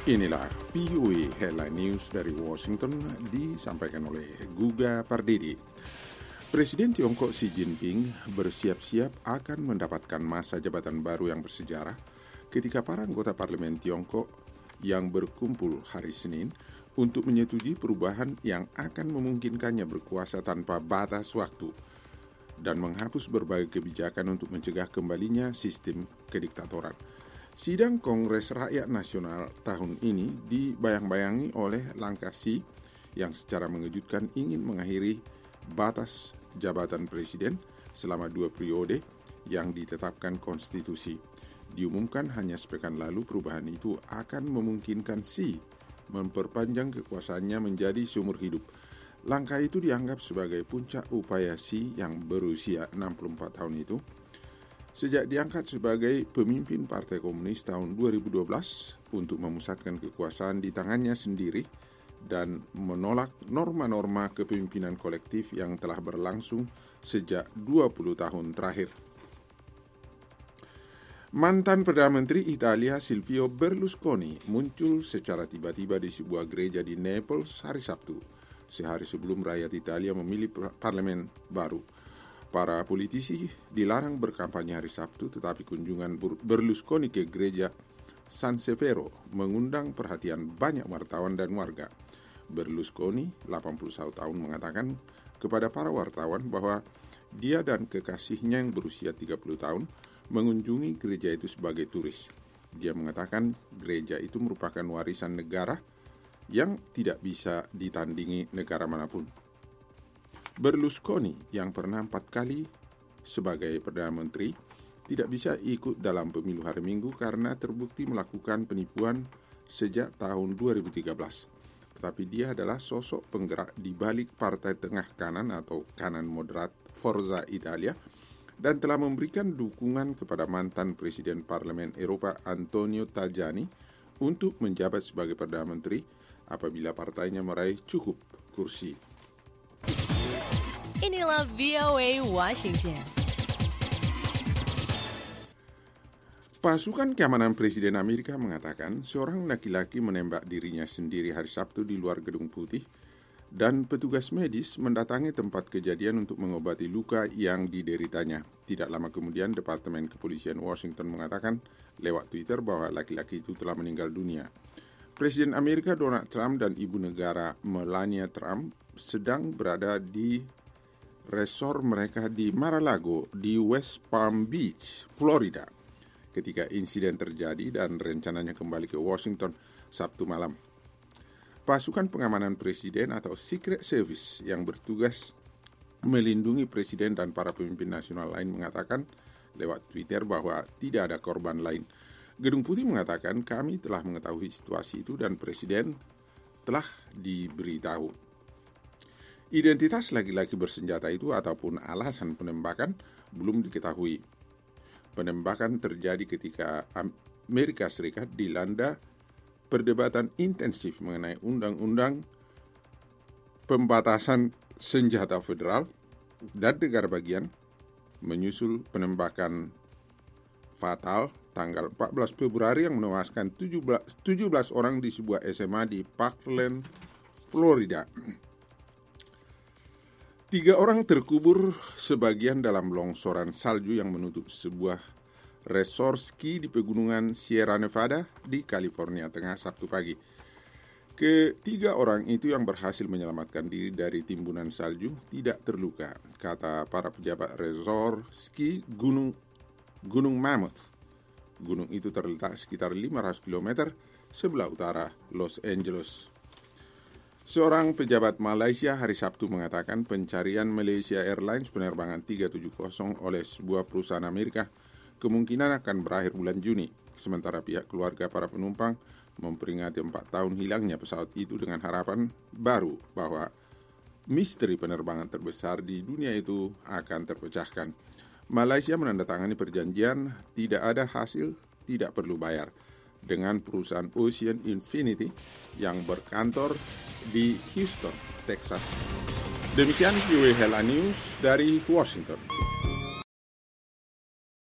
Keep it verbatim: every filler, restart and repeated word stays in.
Inilah V O A Headline News dari Washington disampaikan oleh Guga Pardede. Presiden Tiongkok Xi Jinping bersiap-siap akan mendapatkan masa jabatan baru yang bersejarah ketika para anggota parlemen Tiongkok yang berkumpul hari Senin untuk menyetujui perubahan yang akan memungkinkannya berkuasa tanpa batas waktu dan menghapus berbagai kebijakan untuk mencegah kembalinya sistem kediktatoran. Sidang Kongres Rakyat Nasional tahun ini dibayang-bayangi oleh langkah Xi yang secara mengejutkan ingin mengakhiri batas jabatan presiden selama dua periode yang ditetapkan konstitusi. Diumumkan hanya sepekan lalu perubahan itu akan memungkinkan Xi memperpanjang kekuasaannya menjadi seumur hidup. Langkah itu dianggap sebagai puncak upaya Xi yang berusia enam puluh empat tahun itu sejak diangkat sebagai pemimpin Partai Komunis tahun dua ribu dua belas untuk memusatkan kekuasaan di tangannya sendiri dan menolak norma-norma kepemimpinan kolektif yang telah berlangsung sejak dua puluh tahun terakhir. Mantan Perdana Menteri Italia Silvio Berlusconi muncul secara tiba-tiba di sebuah gereja di Naples hari Sabtu, sehari sebelum rakyat Italia memilih parlemen baru. Para politisi dilarang berkampanye hari Sabtu, tetapi kunjungan Berlusconi ke gereja San Severo mengundang perhatian banyak wartawan dan warga. Berlusconi, delapan puluh satu tahun, mengatakan kepada para wartawan bahwa dia dan kekasihnya yang berusia tiga puluh tahun mengunjungi gereja itu sebagai turis. Dia mengatakan gereja itu merupakan warisan negara yang tidak bisa ditandingi negara manapun. Berlusconi yang pernah empat kali sebagai Perdana Menteri tidak bisa ikut dalam pemilu hari Minggu karena terbukti melakukan penipuan sejak tahun dua ribu tiga belas. Tetapi dia adalah sosok penggerak di balik Partai Tengah Kanan atau Kanan Moderat Forza Italia dan telah memberikan dukungan kepada mantan Presiden Parlemen Eropa Antonio Tajani untuk menjabat sebagai Perdana Menteri apabila partainya meraih cukup kursi. Inilah V O A Washington. Pasukan keamanan Presiden Amerika mengatakan seorang laki-laki menembak dirinya sendiri hari Sabtu di luar Gedung Putih dan petugas medis mendatangi tempat kejadian untuk mengobati luka yang dideritanya. Tidak lama kemudian, Departemen Kepolisian Washington mengatakan lewat Twitter bahwa laki-laki itu telah meninggal dunia. Presiden Amerika Donald Trump dan ibu negara Melania Trump sedang berada di resor mereka di Mar-a-Lago di West Palm Beach, Florida, ketika insiden terjadi dan rencananya kembali ke Washington Sabtu malam. Pasukan pengamanan presiden atau Secret Service yang bertugas melindungi presiden dan para pemimpin nasional lain mengatakan lewat Twitter bahwa tidak ada korban lain. Gedung Putih mengatakan kami telah mengetahui situasi itu dan presiden telah diberitahu. Identitas laki-laki bersenjata itu ataupun alasan penembakan belum diketahui. Penembakan terjadi ketika Amerika Serikat dilanda perdebatan intensif mengenai undang-undang pembatasan senjata federal dan negara bagian menyusul penembakan fatal tanggal empat belas Februari yang menewaskan tujuh belas orang di sebuah S M A di Parkland, Florida. Tiga orang terkubur sebagian dalam longsoran salju yang menutup sebuah resort ski di pegunungan Sierra Nevada di California Tengah Sabtu pagi. Ketiga orang itu yang berhasil menyelamatkan diri dari timbunan salju tidak terluka, kata para pejabat resort ski Gunung Gunung Mammoth. Gunung itu terletak sekitar lima ratus kilometer sebelah utara Los Angeles. Seorang pejabat Malaysia hari Sabtu mengatakan pencarian Malaysia Airlines penerbangan tiga tujuh nol oleh sebuah perusahaan Amerika kemungkinan akan berakhir bulan Juni, sementara pihak keluarga para penumpang memperingati empat tahun hilangnya pesawat itu dengan harapan baru bahwa misteri penerbangan terbesar di dunia itu akan terpecahkan. Malaysia menandatangani perjanjian tidak ada hasil, tidak perlu bayar dengan perusahaan Ocean Infinity yang berkantor di Houston, Texas. Demikian V O A Headline News dari Washington.